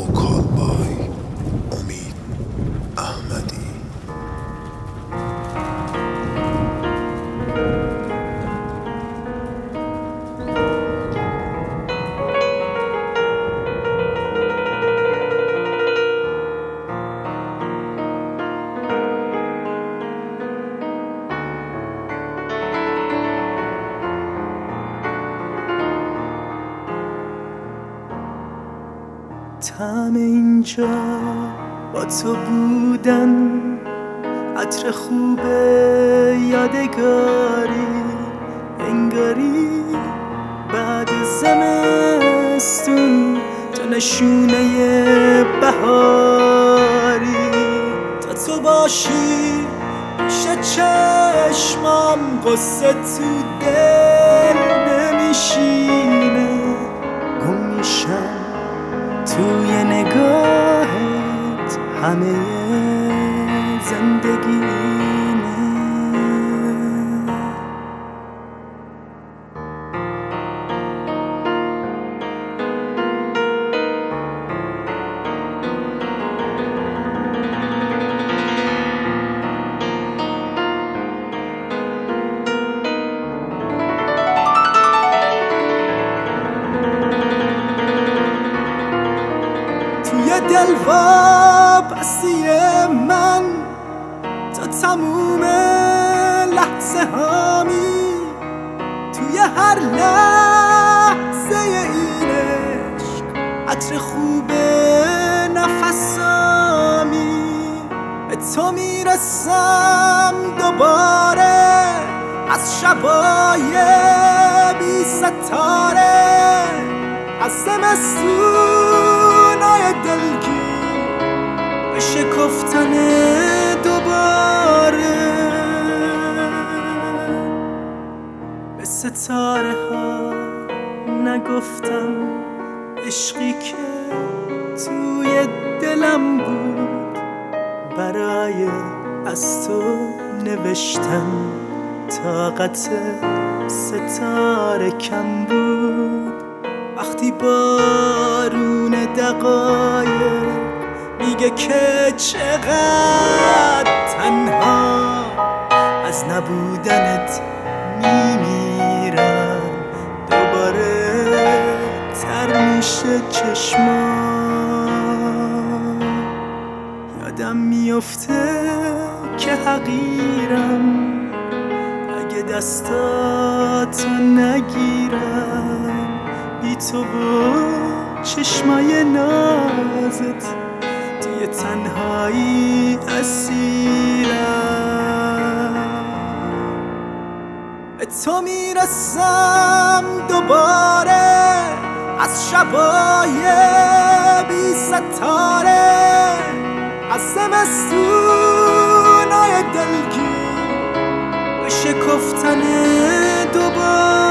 vocal by امید احمدی. طعم اینجا با تو بودن، عطر خوب یادگاری، انگاری بعد زمستون تو نشونه بهاری. تا تو باشی پیش چشمام قصه تو دل نمیشینه، گم میشم توی نگاهت، همه زندگیمه. توی دل واپسی من تا تموم لحظه هامی، توی هر لحظه این عشق عطر خوب نفسامی. به تو میرسم دوباره از شبای بی ستاره، از زمستونای دلگیر به شکفتن دوباره. به ستاره ها نگفتم عشقی که توی دلم بود، برای از تو نوشتن طاقت ستاره کم بود. وقتی بارون دقایق میگه که چقدر تنها، از نبودنت میمیرم، دوباره تر میشه چشمام. یادم میفته که حقیرم اگه دستاتو نگیرم، بی تو و چشمای نازت توی تنهایی اسیرم. به تو میرسم دوباره از شبای بی ستاره، از زمستونای دلگیر به شکفتن دوباره.